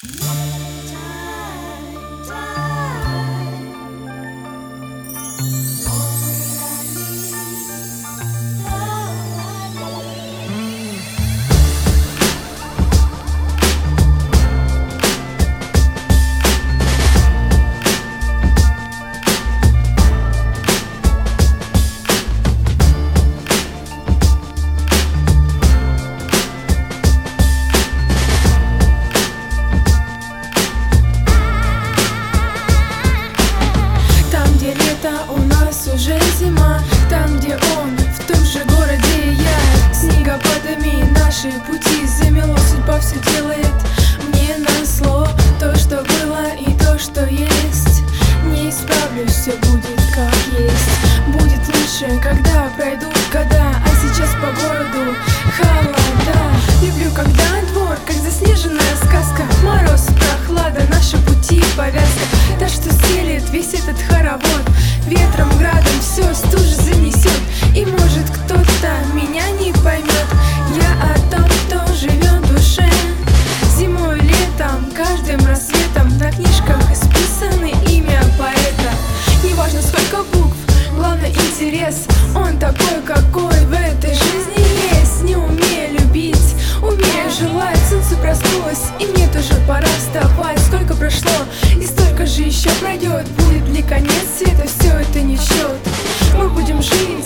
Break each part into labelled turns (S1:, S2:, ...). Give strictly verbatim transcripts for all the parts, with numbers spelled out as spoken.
S1: У нас уже зима, там, где он, в том же городе и я. Снегопадами наши пути замело, судьба все делает мне назло. То, что было и то, что есть, не исправлюсь, все будет как есть. Будет лучше, когда пройдут года, а сейчас по городу холода. Люблю, когда двор, как заснеженная сказка, мороз, прохлада, наши пути повязка. Та, что стелет весь этот хоровод, ветром, градом все стужи занесет. И может кто-то меня не поймет. Я о том, кто живет в душе, зимой, летом, каждым рассветом. На книжках исписано имя поэта. Неважно сколько букв, главное интерес. Он такой, какой в этой жизни есть. Не умею любить, умею желать. Солнце проснулось, и мне тоже пора вставать. Сколько прошло, и столько же еще пройдет. Будет ли конец света, все это не в счет. Мы будем жить,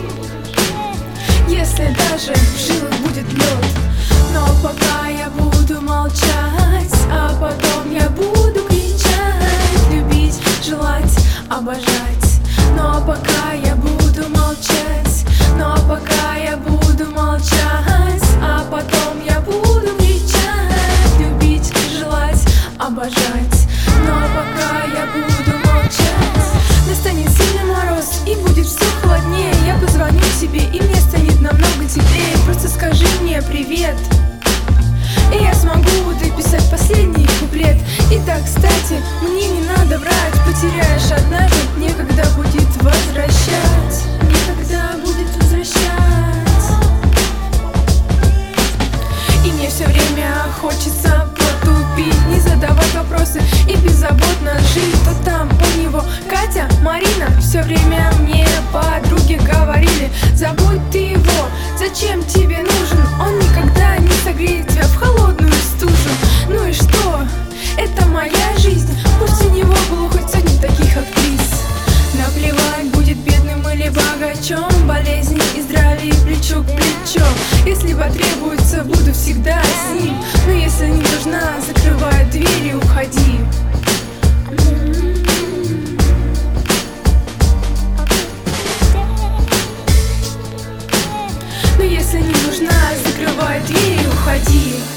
S1: если даже в жилах будет лед. Но пока я буду молчать, а потом я буду кричать, любить, желать, обожать. Но пока я буду молчать, но пока я буду молчать, а потом я буду кричать, любить, желать, обожать. Но пока я буду молчать, настанет сильный мороз и будет все холоднее. Я позвоню тебе, и мне станет намного теплее. Просто скажи мне привет, и я смогу дописать последний куплет. Итак, кстати, мне не надо врать. Потеряешь однажды, некогда будет возвращать. Некогда будет возвращать. И мне все время хочется потупить, не задавать вопросы и беззаботно жить. То там у него Катя, Марина, все время мне подруги говорили: забудь ты его, зачем тебе нужен? Он никогда не согреет тебя в холодную стужу. Ну и что? Это моя жизнь. Пусть у него было хоть сотни таких актрис. Наплевать, будет бедным или богачом, болезни и здравие плечо к плечу. Если потребуется, буду всегда с ним. Но если не нужна, закрывай дверь и уходи. Но если не нужна, закрывай дверь и уходи.